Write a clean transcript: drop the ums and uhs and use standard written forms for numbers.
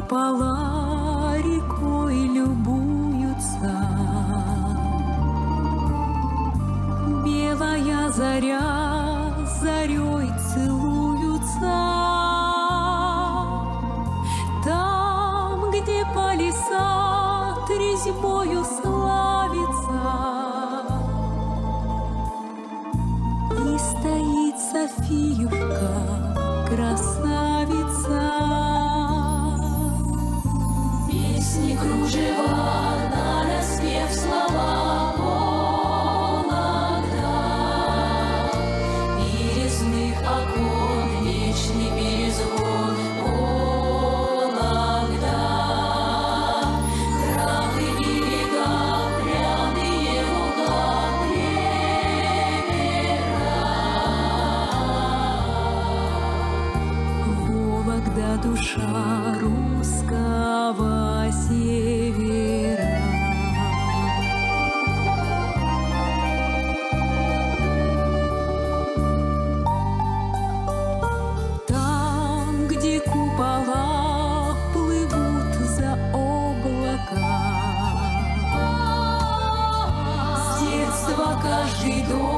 купола рекой любуются. Белая заря зарей целуются. Там, где палисад резьбою славится, и стоит Софиюшка, красавица. Песни кружева нараспев слова иногда, и резных окон вечный перезвон иногда. Храмы берега, пряные луга, Вологда — душа русского севера. Там, где купола плывут за облака, с детства каждый дом